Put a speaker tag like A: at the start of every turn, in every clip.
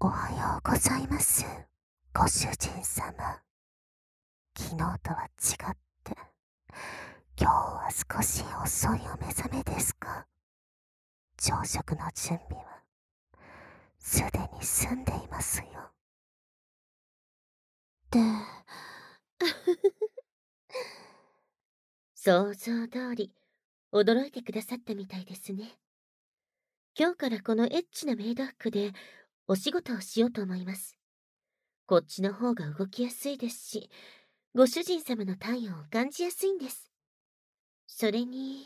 A: おはようございます、ご主人様。昨日とは違って、今日は少し遅いお目覚めですが、朝食の準備はすでに済んでいますよ。で、
B: 想像通り、驚いてくださったみたいですね。今日からこのエッチなメイド服でお仕事をしようと思います。こっちの方が動きやすいですし、ご主人様の体温を感じやすいんです。それに、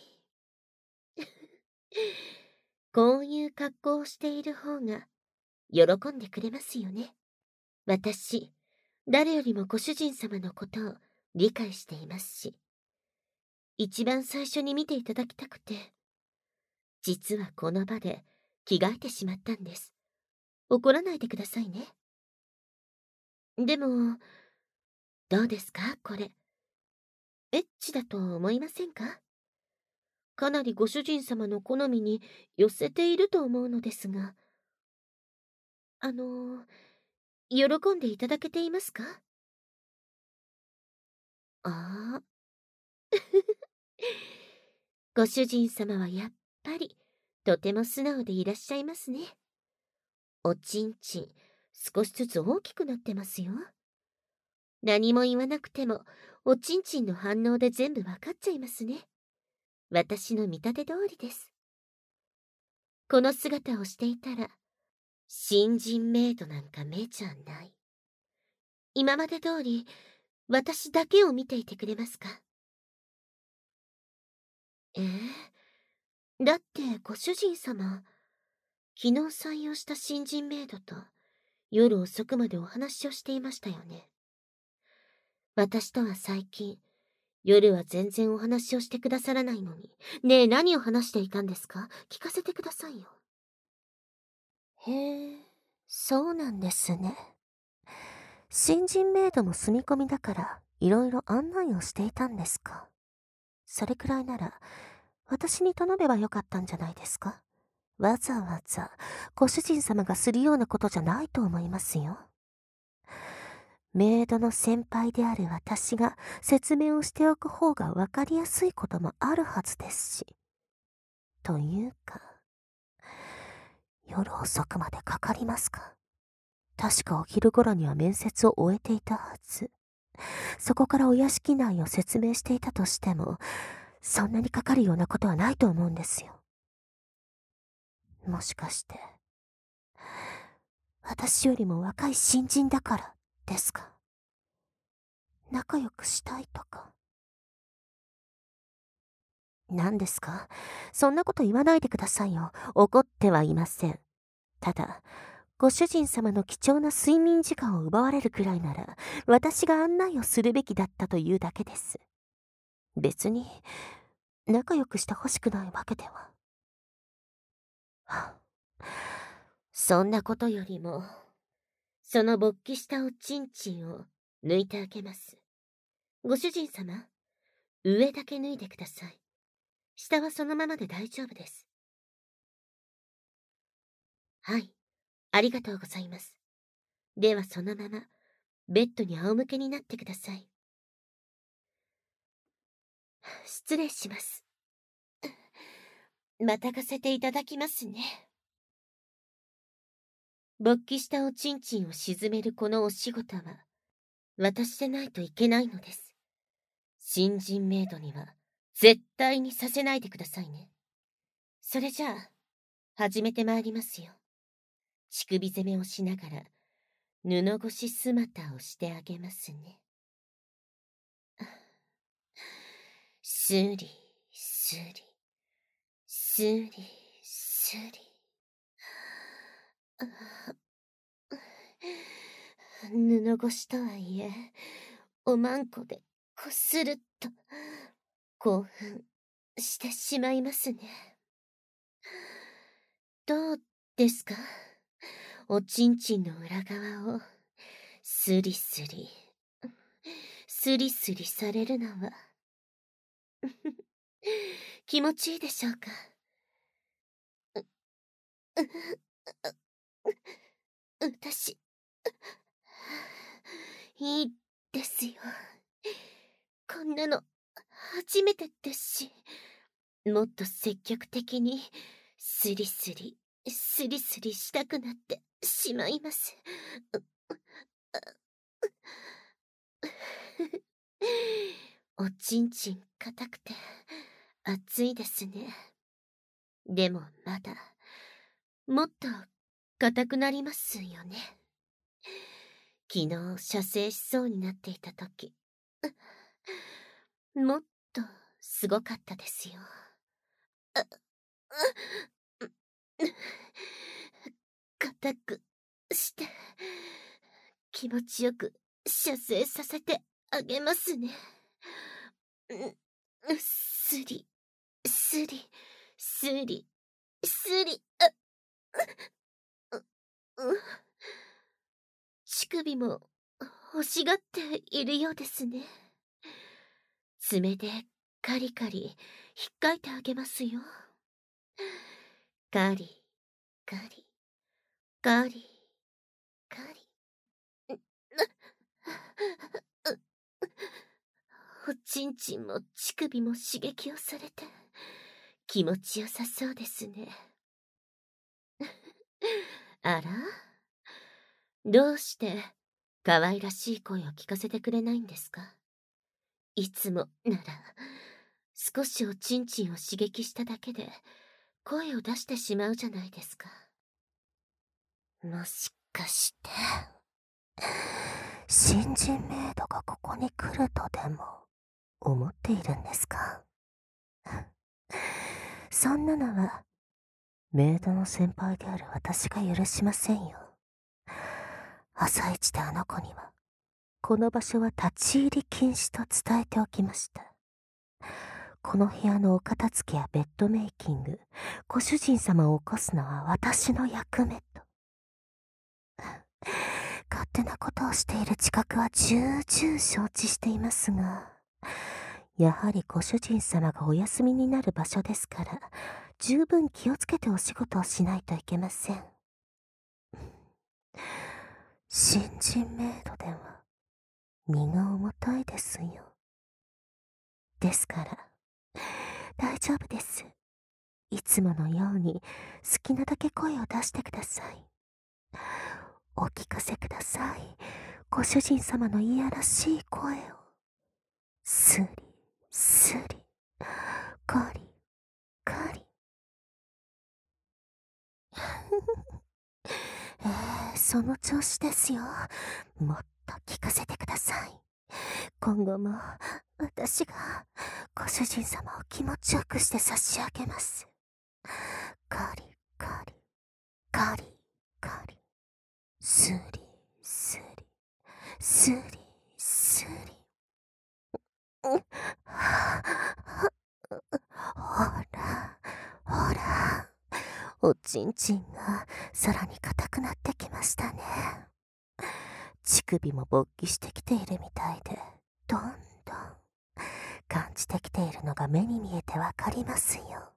B: こういう格好をしている方が喜んでくれますよね。私、誰よりもご主人様のことを理解していますし、一番最初に見ていただきたくて、実はこの場で着替えてしまったんです。怒らないでくださいね。でも、どうですかこれ。エッチだと思いませんか？かなりご主人様の好みに寄せていると思うのですが、あの、喜んでいただけていますか？ああ。ご主人様はやっぱり、とても素直でいらっしゃいますね。おちんちん、少しずつ大きくなってますよ。何も言わなくても、おちんちんの反応で全部わかっちゃいますね。私の見立て通りです。この姿をしていたら、新人メイドなんか目じゃない。今まで通り、私だけを見ていてくれますか？だってご主人様、昨日採用した新人メイドと夜遅くまでお話をしていましたよね。私とは最近、夜は全然お話をしてくださらないのに、ねえ何を話していたんですか？聞かせてくださいよ。
A: へえ、そうなんですね。新人メイドも住み込みだから、いろいろ案内をしていたんですか。それくらいなら、私に頼めばよかったんじゃないですか。わざわざ、ご主人様がするようなことじゃないと思いますよ。メイドの先輩である私が説明をしておく方がわかりやすいこともあるはずですし。というか、夜遅くまでかかりますか。確かお昼頃には面接を終えていたはず。そこからお屋敷内を説明していたとしても、そんなにかかるようなことはないと思うんですよ。もしかして、私よりも若い新人だからですか。仲良くしたいとか。何ですか？そんなこと言わないでくださいよ。怒ってはいません。ただ、ご主人様の貴重な睡眠時間を奪われるくらいなら、私が案内をするべきだったというだけです。別に、仲良くしてほしくないわけでは。はあ、
B: そんなことよりも、その勃起したおちんちんを抜いてあげます。ご主人様、上だけ脱いでください。下はそのままで大丈夫です。はい、ありがとうございます。ではそのまま、ベッドに仰向けになってください。失礼します。またがせていただきますね。勃起したおちんちんを沈めるこのお仕事は、私でないといけないのです。新人メイドには、絶対にさせないでくださいね。それじゃあ、始めてまいりますよ。乳首攻めをしながら、布越し姿をしてあげますね。スリ、スリ、スリ、スリ。布越しとはいえ、おまんこでこすると、興奮してしまいますね。どうですか？おちんちんの裏側を、スリスリ、スリスリされるのは、気持ちいいでしょうか？ 私、いいですよ。こんなの初めてですし、もっと積極的にスリスリ、スリスリしたくなってしまいます。おちんちん硬くて熱いですね。でもまだ、もっと硬くなりますよね。昨日射精しそうになっていた時、もっとすごかったですよ。硬くして気持ちよく射精させてあげますね。スリ、スリ、スリ、スリ、乳首も欲しがっているようですね。爪でカリカリ引っかいてあげますよ。カリ、カリ、カリ、カリ。おちんちんも乳首も刺激をされて気持ちよさそうですね。あら、どうして可愛らしい声を聞かせてくれないんですか？いつもなら少しおちんちんを刺激しただけで声を出してしまうじゃないですか。
A: もしかして、新人メイドがここに来るとでも思っているんですか？そんなのはメイドの先輩である私が許しませんよ。朝一であの子にはこの場所は立ち入り禁止と伝えておきました。この部屋のお片付けやベッドメイキング、ご主人様を起こすのは私の役目と。勝手なことをしている自覚は重々承知していますが、やはりご主人様がお休みになる場所ですから、十分気をつけてお仕事をしないといけません。新人メイドでは荷が重たいですよ。ですから、大丈夫です。いつものように好きなだけ声を出してください。お聞かせください。ご主人様のいやらしい声を。スリ、スリ、カリ、カリ。その調子ですよ。もっと聞かせてください。今後も私がご主人様を気持ちよくして差し上げます。カリ、カリ、カリ、カリ。スリ、スリ、スリ、スリ。ほら、ほら。おちんちんがさらに硬くなってきましたね。乳首も勃起してきているみたいで、どんどん感じてきているのが目に見えてわかりますよ。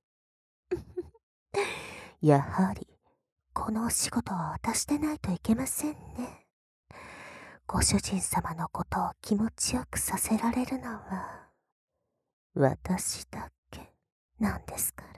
A: やはり、このお仕事は私でないといけませんね。ご主人様のことを気持ちよくさせられるのは、私だけなんですから。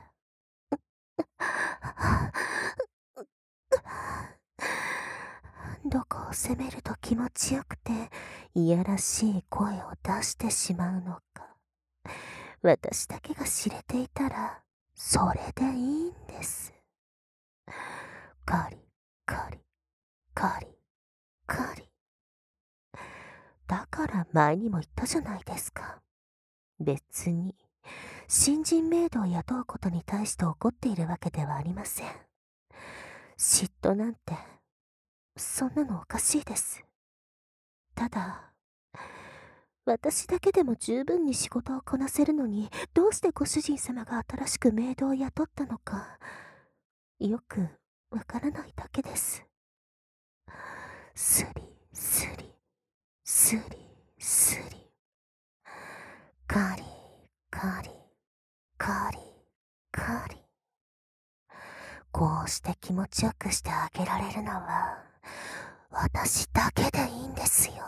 A: どこを責めると気持ちよくて、いやらしい声を出してしまうのか。私だけが知れていたら、それでいいんです。カリ、カリ、カリ、カリ。だから前にも言ったじゃないですか。別に、新人メイドを雇うことに対して怒っているわけではありません。嫉妬なんて、そんなのおかしいです。ただ、私だけでも十分に仕事をこなせるのに、どうしてご主人様が新しくメイドを雇ったのか、よくわからないだけです。スリ、スリ、スリ、スリ。カリ、カリ、カリ、カリ。こうして気持ちよくしてあげられるのは、 私だけでいいんですよ。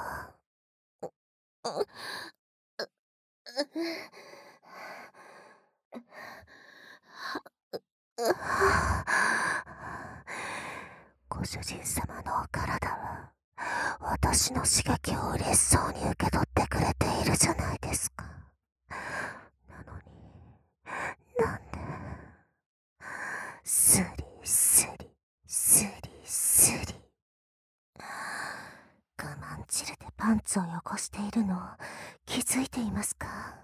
A: ご主人様のお体は、私の刺激を嬉しそうに受け取ってくれているじゃないですか。なのに、なんで、スリスリ、スリスリ。我慢汁でパンツを汚しているのを気づいていますか？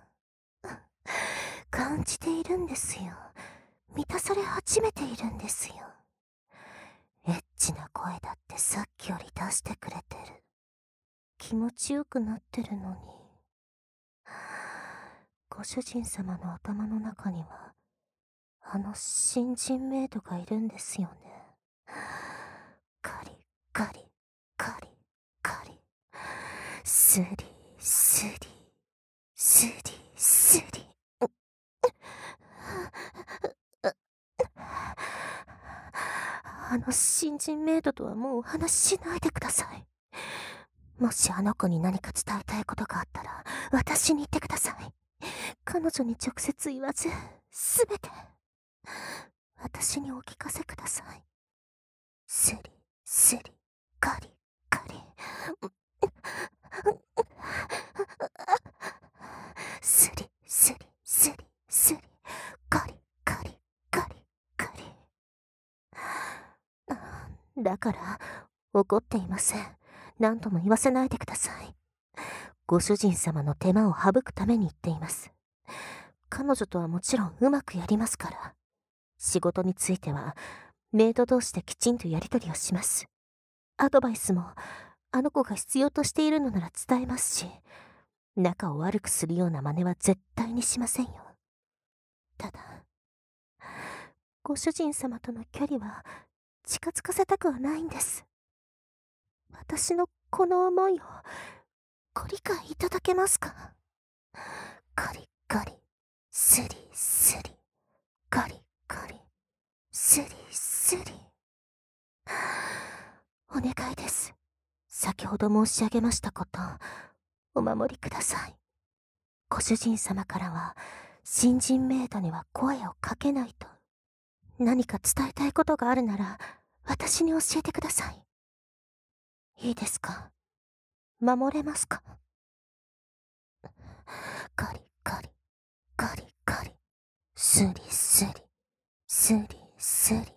A: 感じているんですよ。満たされ始めているんですよ。エッチな声だってさっきより出してくれてる。気持ちよくなってるのに。ご主人様の頭の中には、新人メイドがいるんですよね。カリカリカリカリ。スリスリスリスリ。新人メイドとはもうお話ししないでください。もしあの子に何か伝えたいことがあったら、私に言ってください。彼女に直接言わず、すべて、私にお聞かせください。スリ、スリ、カリ、カリ。スリ、スリ、スリ、スリ、カリ、カリ、カリ、カリ。だから、怒っていません。何とも言わせないでください。ご主人様の手間を省くために言っています。彼女とはもちろんうまくやりますから。仕事については、メイド同士できちんとやり取りをします。アドバイスも、あの子が必要としているのなら伝えますし、仲を悪くするような真似は絶対にしませんよ。ただ、ご主人様との距離は近づかせたくはないんです。私のこの思いをご理解いただけますか？カリカリ、スリスリ、カリカリ、スリスリ。お願いです。先ほど申し上げましたこと、お守りください。ご主人様からは、新人メイドには声をかけないと。何か伝えたいことがあるなら、私に教えてください。いいですか？守れますか？カリカリ、カリカリ、スリスリ、スリスリ。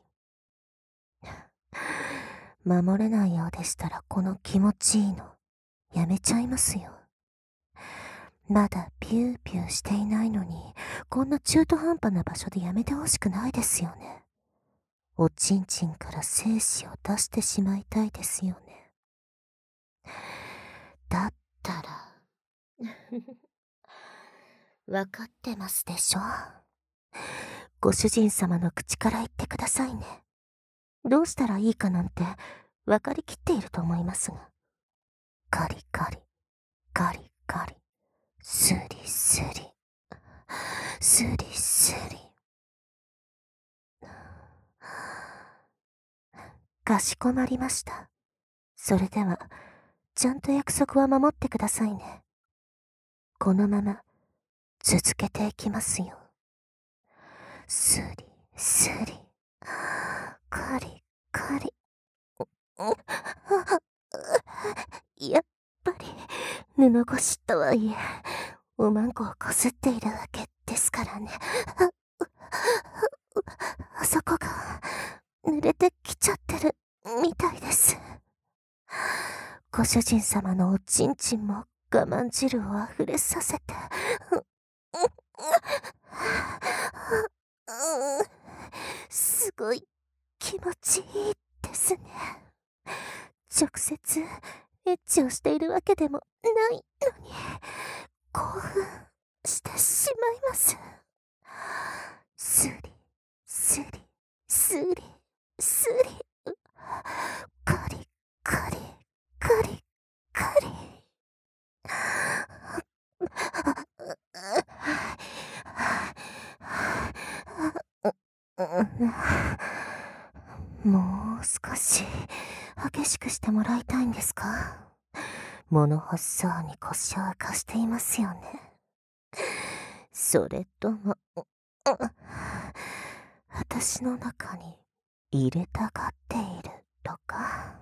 A: 守れないようでしたらこの気持ちいいの、やめちゃいますよ。まだピューピューしていないのに、こんな中途半端な場所でやめてほしくないですよね。おちんちんから精子を出してしまいたいですよね。だったら、わかってますでしょ？ご主人様の口から言ってくださいね。どうしたらいいかなんて分かりきっていると思いますが。カリカリ、カリカリ、スリスリ、スリスリ。かしこまりました。それでは、ちゃんと約束は守ってくださいね。このまま、続けていきますよ。スリ、スリ、カリ、カリ。やっぱり、布越しとはいえ、おまんこをこすっているわけですからね。あそこが、濡れてきちゃってるみたいです。ご主人様のおちんちんも我慢汁を溢れさせて、すごい気持ちいいですね。直接エッチをしているわけでもないのに、興奮してしまいます。スリ、スリ、スリ、スリ、カリ、カリ、カリ、カリ。もう少し、 激しくしてもらいたいんですか？物欲しそうに腰を浮かしていますよね。それとも、私の中に入れたがっているとか。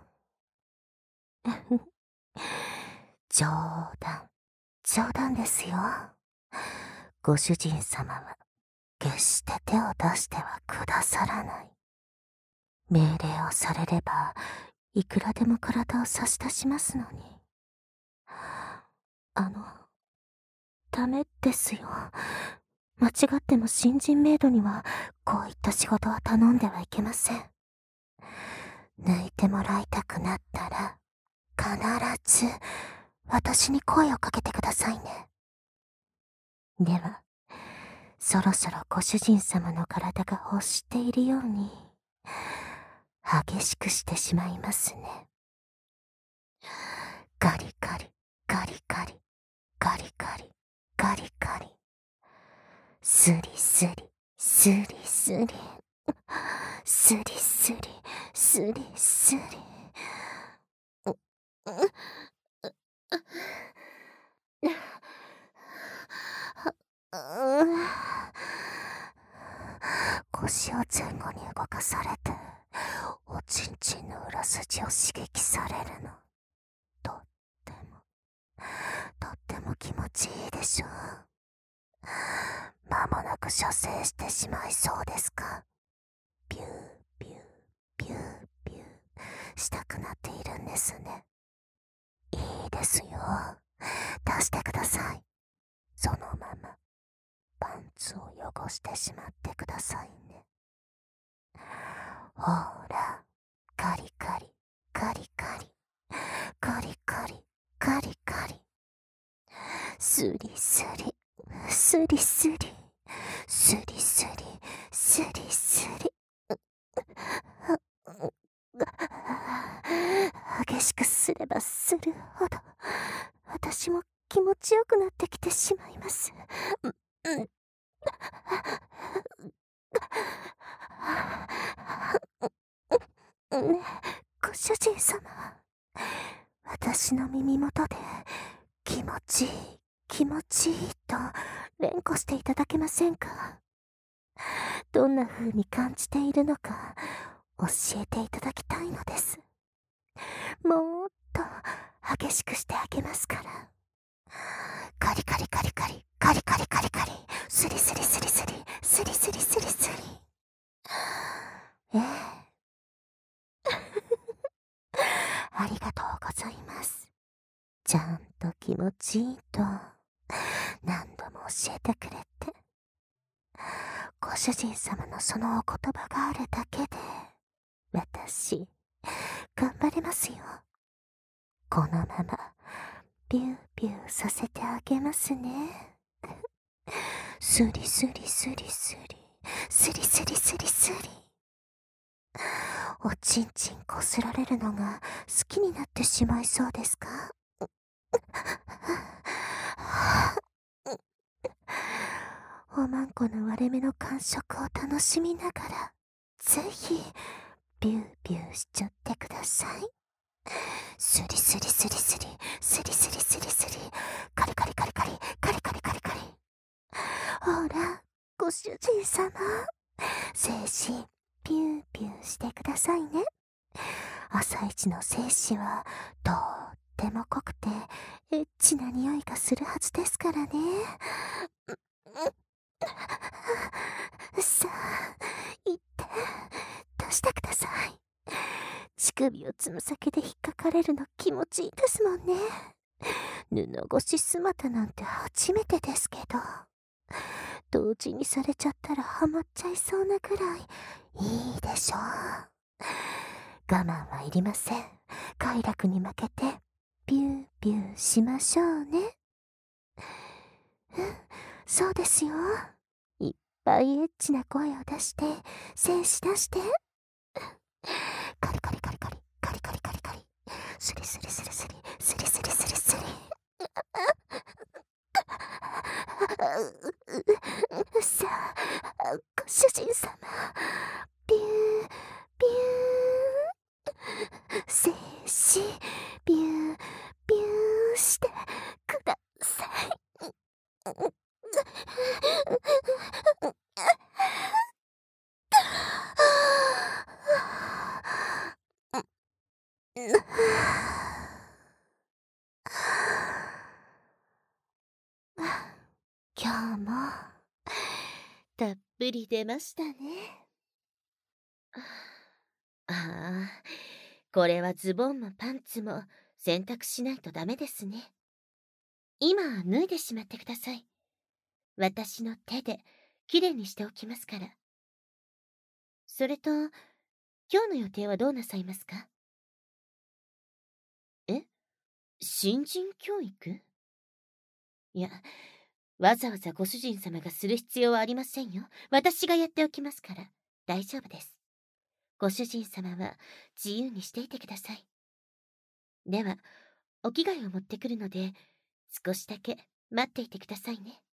A: 冗談、冗談ですよ。ご主人様は決して手を出してはくださらない。命令をされれば、いくらでも体を差し出しますのに。ダメですよ。間違っても新人メイドには、こういった仕事は頼んではいけません。抜いてもらいたくなったら、必ず、私に声をかけてくださいね。では、そろそろご主人様の体が欲しているように、激しくしてしまいますね。ガリガリ、ガリガリ、ガリガリ、ガリガリ。スリスリ、スリスリ。スリスリ、スリスリ。腰を前後に動かされて、おちんちんの裏筋を刺激されるの。とっても気持ちいいでしょう。間もなく射精してしまいそうですか？ビュービュービュービューしたくなっているんですね。いいですよ。出してください。そのままパンツを汚してしまってくださいね。ほら、カリカリ、カリカリ、カリカリ、カリカリ。スリスリ、スリスリ、スリスリ、スリスリ。激しくすればするほど、私も気持ちよくなってきてしまいます。ね、ご主人様。私の耳元で気持ちいい、気持ちいいと連呼していただけませんか？どんな風に感じているのか教えていただきたいのです。もっと激しくしてあげますから。カリカリカリカリ、カリカリカリカリ、スリスリスリスリ、スリスリスリスリ。ありがとうございます。ちゃんと気持ちいいと何度も教えてくれて。ご主人様のそのお言葉があるだけで、私、頑張れますよ。このまま、ビュービューさせてあげますね。スリスリスリスリ、スリスリスリスリ。おちんちんこすられるのが好きになってしまいそうですか？おまんこの割れ目の感触を楽しみながら、ぜひ、ビュービューしちゃってください。スリスリスリスリ、スリスリスリスリ、カリカリカリカリ、カリカリカリカリ。ほら、ご主人様、精子、ビュービューしてくださいね。朝一の精子は、とっても濃くて、エッチな匂いがするはずですからね。さあ、行って、出してください。乳首をつむ先で引っかかれるの気持ちいいですもんね。布越し姿なんて初めてですけど、同時にされちゃったらハマっちゃいそうなぐらいいいでしょう。我慢はいりません。快楽に負けてビュービューしましょうね。そうですよ。いっぱいエッチな声を出して、精子出して。カリカリカリカリ、カリカリカリカリ、スリスリスリスリ、スリスリスリスリ。さあ、ご主人様、ビュー、ビュー、精ビュー、ビューしてください。今日も
B: たっぷり出ましたね。ああ、これはズボンもパンツも洗濯しないとダメですね。今脱いでしまってください。私の手できれいにしておきますから。それと、今日の予定はどうなさいますか？え？新人教育？いや、わざわざご主人様がする必要はありませんよ。私がやっておきますから、大丈夫です。ご主人様は自由にしていてください。では、お着替えを持ってくるので、少しだけ待っていてくださいね。